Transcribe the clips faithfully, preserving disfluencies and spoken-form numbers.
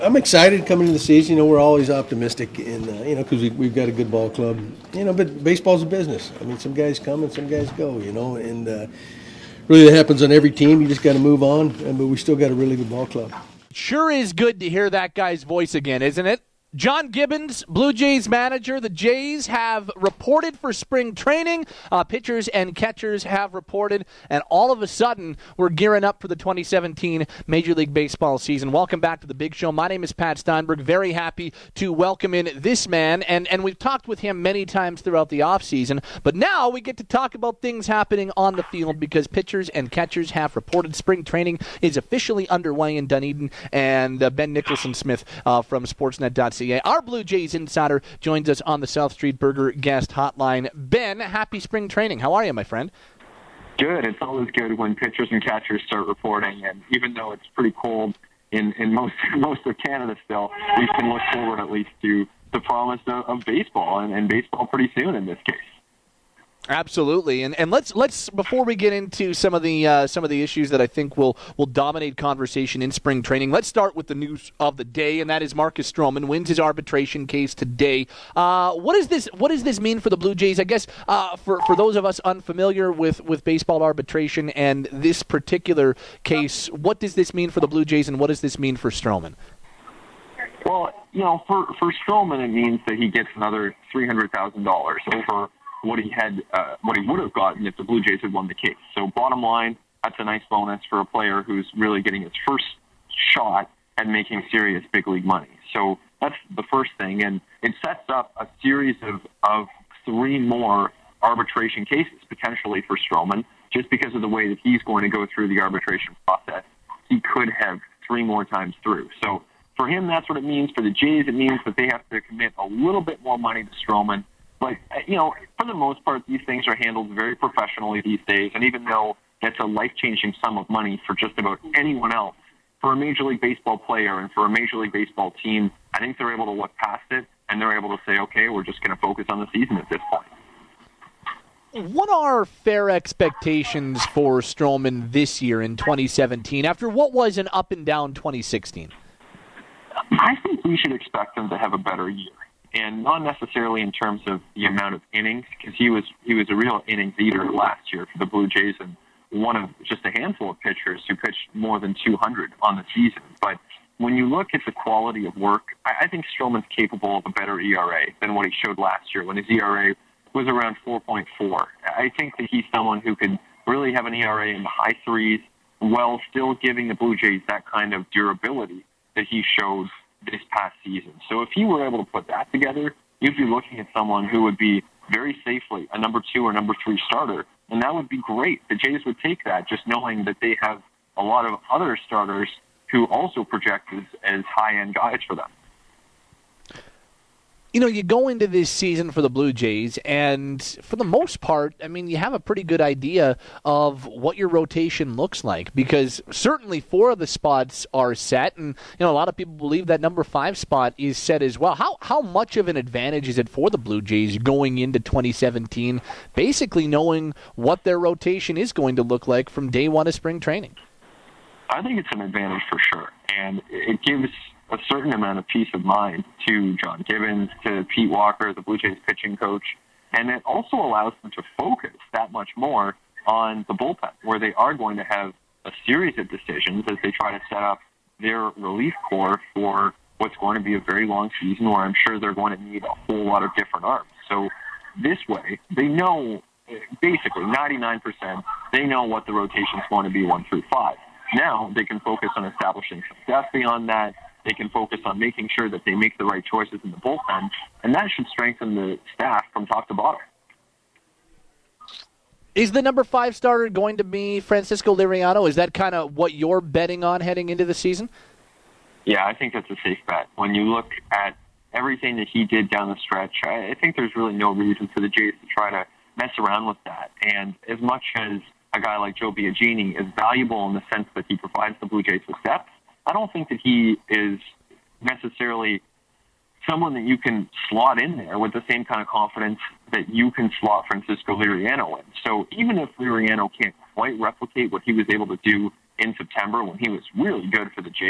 I'm excited coming into the season. You know, we're always optimistic, in uh, you know, because we, we've got a good ball club. You know, but baseball's a business. I mean, some guys come and some guys go. You know, and uh, really that happens on every team. You just got to move on. But we still got a really good ball club. Sure is good to hear that guy's voice again, isn't it? John Gibbons, Blue Jays manager. The Jays have reported for spring training. Uh, pitchers and catchers have reported. And all of a sudden, we're gearing up for the twenty seventeen Major League Baseball season. Welcome back to The Big Show. My name is Pat Steinberg. Very happy to welcome in this man. And, and we've talked with him many times throughout the offseason. But now we get to talk about things happening on the field because pitchers and catchers have reported. Spring training is officially underway in Dunedin. And uh, Ben Nicholson-Smith uh, from Sportsnet dot C A. Our Blue Jays insider joins us on the South Street Burger guest hotline. Ben, happy spring training. How are you, my friend? Good. It's always good when pitchers and catchers start reporting, and even though it's pretty cold in, in most most of Canada still, we can look forward at least to the promise of, of baseball, and, and baseball pretty soon in this case. Absolutely, and and let's let's before we get into some of the uh, some of the issues that I think will will dominate conversation in spring training, let's start with the news of the day, and that is Marcus Stroman wins his arbitration case today. Uh, what is this? What does this mean for the Blue Jays? I guess uh, for for those of us unfamiliar with, with baseball arbitration and this particular case, what does this mean for the Blue Jays, and what does this mean for Stroman? Well, you know, for for Stroman, it means that he gets another three hundred thousand dollars over what he had, uh, what he would have gotten if the Blue Jays had won the case. So bottom line, that's a nice bonus for a player who's really getting his first shot at making serious big league money. So that's the first thing, and it sets up a series of, of three more arbitration cases potentially for Stroman, just because of the way that he's going to go through the arbitration process. He could have three more times through. So for him, that's what it means. For the Jays, it means that they have to commit a little bit more money to Stroman. But, you know, for the most part, these things are handled very professionally these days. And even though that's a life-changing sum of money for just about anyone else, for a Major League Baseball player and for a Major League Baseball team, I think they're able to look past it and they're able to say, okay, we're just going to focus on the season at this point. What are fair expectations for Stroman this year in twenty seventeen after what was an up-and-down twenty sixteen? I think we should expect him to have a better year. And not necessarily in terms of the amount of innings, because he was he was a real innings eater last year for the Blue Jays and one of just a handful of pitchers who pitched more than two hundred on the season. But when you look at the quality of work, I, I think Stroman's capable of a better E R A than what he showed last year when his E R A was around four point four. I think that he's someone who can really have an E R A in the high threes while still giving the Blue Jays that kind of durability that he showed this past season. So if he were able to put that together, you'd be looking at someone who would be very safely a number two or number three starter, and that would be great. The Jays would take that, just knowing that they have a lot of other starters who also project as, as high-end guys for them. You know, you go into this season for the Blue Jays, and for the most part, I mean, you have a pretty good idea of what your rotation looks like, because certainly four of the spots are set, and, you know, a lot of people believe that number five spot is set as well. How how much of an advantage is it for the Blue Jays going into twenty seventeen, basically knowing what their rotation is going to look like from day one of spring training? I think it's an advantage for sure, and it gives a certain amount of peace of mind to John Gibbons, to Pete Walker, the Blue Jays pitching coach, and it also allows them to focus that much more on the bullpen, where they are going to have a series of decisions as they try to set up their relief corps for what's going to be a very long season where I'm sure they're going to need a whole lot of different arms. So this way, they know, basically ninety-nine percent, they know what the rotation is going to be one through five. Now they can focus on establishing some depth beyond that. They can focus on making sure that they make the right choices in the bullpen, and that should strengthen the staff from top to bottom. Is the number five starter going to be Francisco Liriano? Is that kind of what you're betting on heading into the season? Yeah, I think that's a safe bet. When you look at everything that he did down the stretch, I think there's really no reason for the Jays to try to mess around with that. And as much as a guy like Joe Biagini is valuable in the sense that he provides the Blue Jays with depth, I don't think that he is necessarily someone that you can slot in there with the same kind of confidence that you can slot Francisco Liriano in. So even if Liriano can't quite replicate what he was able to do in September when he was really good for the Jays,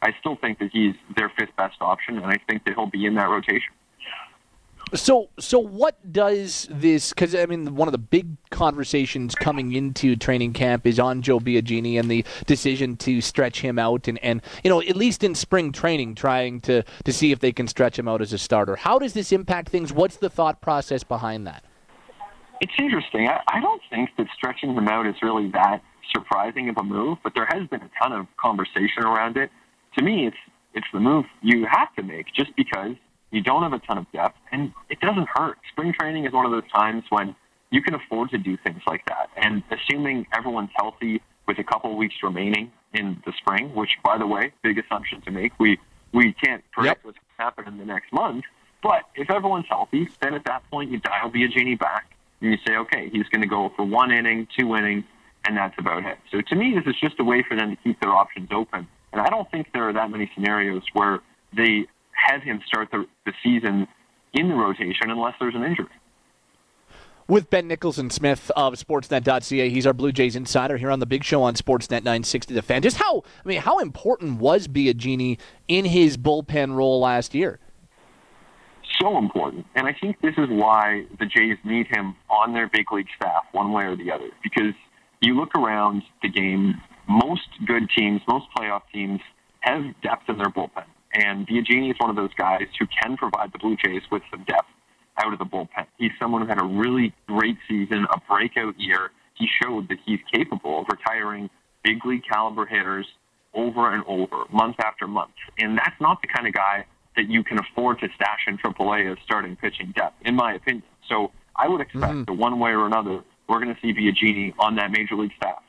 I still think that he's their fifth best option, and I think that he'll be in that rotation. So, so what does this? Because I mean, one of the big conversations coming into training camp is on Joe Biagini and the decision to stretch him out, and, and you know, at least in spring training, trying to to see if they can stretch him out as a starter. How does this impact things? What's the thought process behind that? It's interesting. I, I don't think that stretching him out is really that surprising of a move, but there has been a ton of conversation around it. To me, it's it's the move you have to make, just because you don't have a ton of depth, and it doesn't hurt. Spring training is one of those times when you can afford to do things like that. And assuming everyone's healthy with a couple of weeks remaining in the spring, which, by the way, big assumption to make. We we can't predict yep. what's going to happen in the next month. But if everyone's healthy, then at that point you dial Biagini back and you say, okay, he's going to go for one inning, two innings, and that's about it. So to me, this is just a way for them to keep their options open. And I don't think there are that many scenarios where they have him start the, the season in the rotation unless there's an injury. With Ben Nicholson-Smith of Sportsnet dot C A, he's our Blue Jays insider here on the Big Show on Sportsnet nine sixty The Fan. Just how, I mean, how important was Biagini in his bullpen role last year? So important. And I think this is why the Jays need him on their big league staff, one way or the other. Because you look around the game, most good teams, most playoff teams have depth in their bullpen. And Biagini is one of those guys who can provide the Blue Jays with some depth out of the bullpen. He's someone who had a really great season, a breakout year. He showed that he's capable of retiring big league caliber hitters over and over, month after month. And that's not the kind of guy that you can afford to stash in triple A as starting pitching depth, in my opinion. So I would expect mm-hmm. that one way or another, we're going to see Biagini on that major league staff.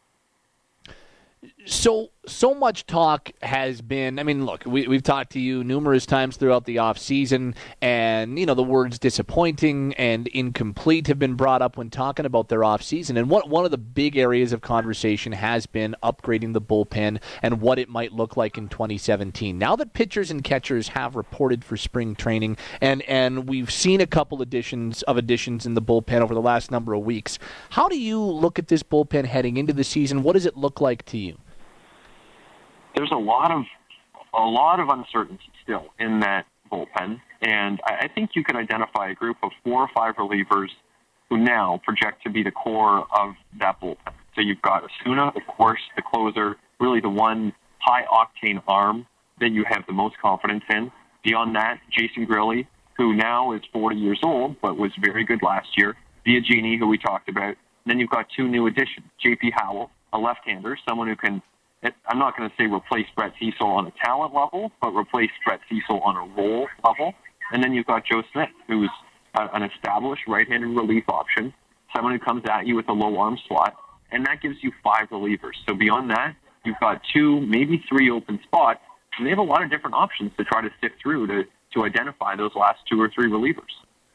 So, so much talk has been, I mean, look, we, we've talked to you numerous times throughout the offseason, and, you know, the words disappointing and incomplete have been brought up when talking about their offseason. And what, one of the big areas of conversation has been upgrading the bullpen and what it might look like in twenty seventeen. Now that pitchers and catchers have reported for spring training, and, and we've seen a couple additions of additions in the bullpen over the last number of weeks, how do you look at this bullpen heading into the season? What does it look like to you? There's a lot of a lot of uncertainty still in that bullpen, and I think you could identify a group of four or five relievers who now project to be the core of that bullpen. So you've got Osuna, of course, the closer, really the one high-octane arm that you have the most confidence in. Beyond that, Jason Grilli, who now is forty years old but was very good last year. Biagini, who we talked about. And then you've got two new additions, J P Howell, a left-hander, someone who can, I'm not going to say replace Brett Cecil on a talent level, but replace Brett Cecil on a role level. And then you've got Joe Smith, who's a, an established right-handed relief option, someone who comes at you with a low arm slot, and that gives you five relievers. So beyond that, you've got two, maybe three open spots, and they have a lot of different options to try to sift through to, to identify those last two or three relievers.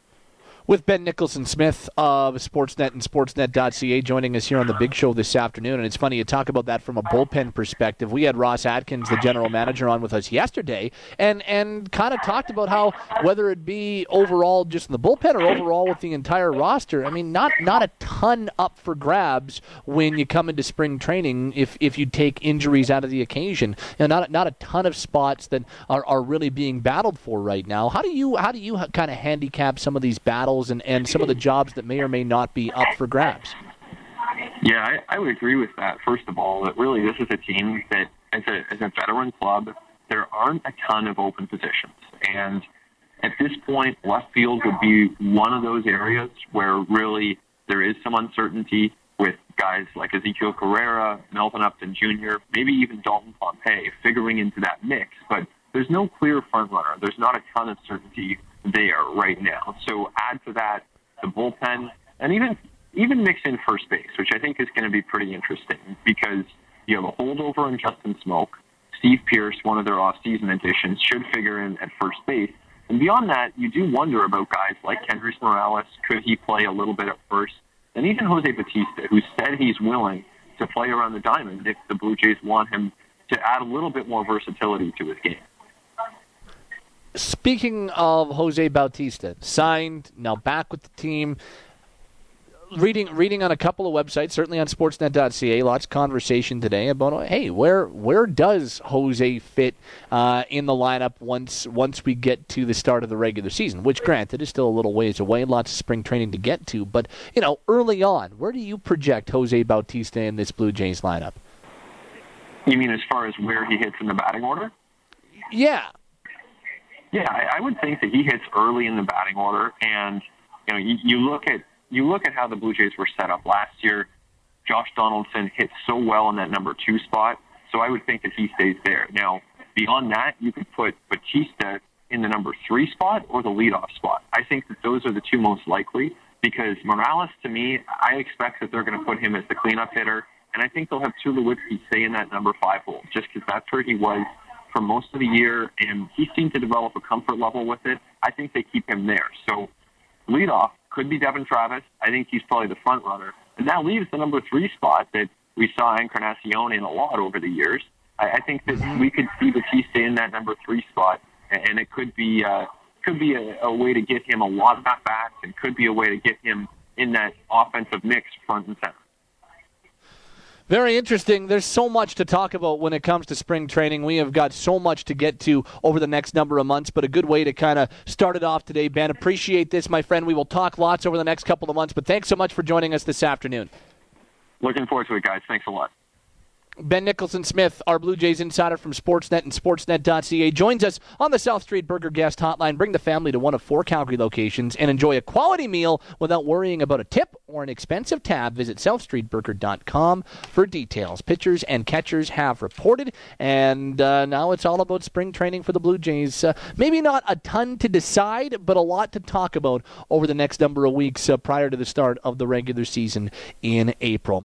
With Ben Nicholson-Smith of Sportsnet and Sportsnet dot C A joining us here on the Big Show this afternoon. And it's funny, you talk about that from a bullpen perspective. We had Ross Atkins, the general manager, on with us yesterday and, and kind of talked about how, whether it be overall just in the bullpen or overall with the entire roster, I mean, not not a ton up for grabs when you come into spring training if, if you take injuries out of the occasion. You know, not, not a ton of spots that are, are really being battled for right now. How do you, how do you kind of handicap some of these battles And, and some of the jobs that may or may not be up for grabs? Yeah, I, I would agree with that. First of all, that really this is a team that, as a, as a veteran club, there aren't a ton of open positions. And at this point, left field would be one of those areas where really there is some uncertainty with guys like Ezekiel Carrera, Melvin Upton Junior, maybe even Dalton Pompey figuring into that mix. But there's no clear front runner. There's not a ton of certainty there right now. So add to that the bullpen, and even even mix in first base, which I think is going to be pretty interesting because you have a holdover on Justin Smoke. Steve Pearce, one of their off-season additions, should figure in at first base. And beyond that, you do wonder about guys like Kendrys Morales. Could he play a little bit at first? And even Jose Bautista, who said he's willing to play around the diamond if the Blue Jays want him to add a little bit more versatility to his game. Speaking of Jose Bautista, signed, now back with the team. reading reading on a couple of websites, certainly on sportsnet dot c a, lots of conversation today about, hey, where where does Jose fit uh, in the lineup once once we get to the start of the regular season, which, granted, is still a little ways away, lots of spring training to get to. But, you know, early on, where do you project Jose Bautista in this Blue Jays lineup? You mean as far as where he hits in the batting order? Yeah. Yeah, I, I would think that he hits early in the batting order, and you know, you, you look at you look at how the Blue Jays were set up last year. Josh Donaldson hit so well in that number two spot, so I would think that he stays there. Now, beyond that, you could put Bautista in the number three spot or the leadoff spot. I think that those are the two most likely, because Morales, to me, I expect that they're going to put him as the cleanup hitter, and I think they'll have Tulowitzki stay in that number five hole, just because that's where he was for most of the year, and he seemed to develop a comfort level with it. I think they keep him there. So leadoff could be Devin Travis. I think he's probably the front runner. And that leaves the number three spot that we saw Encarnacion in a lot over the years. I, I think that we could see Bautista in that number three spot, and it could be uh, could be a, a way to get him a lot of at-bats, and could be a way to get him in that offensive mix front and center. Very interesting. There's so much to talk about when it comes to spring training. We have got so much to get to over the next number of months, but a good way to kind of start it off today, Ben. Appreciate this, my friend. We will talk lots over the next couple of months, but thanks so much for joining us this afternoon. Looking forward to it, guys. Thanks a lot. Ben Nicholson-Smith, our Blue Jays insider from Sportsnet and sportsnet dot c a, joins us on the South Street Burger Guest Hotline. Bring the family to one of four Calgary locations and enjoy a quality meal without worrying about a tip or an expensive tab. Visit south street burger dot com for details. Pitchers and catchers have reported, and uh, now it's all about spring training for the Blue Jays. Uh, maybe not a ton to decide, but a lot to talk about over the next number of weeks uh, prior to the start of the regular season in April.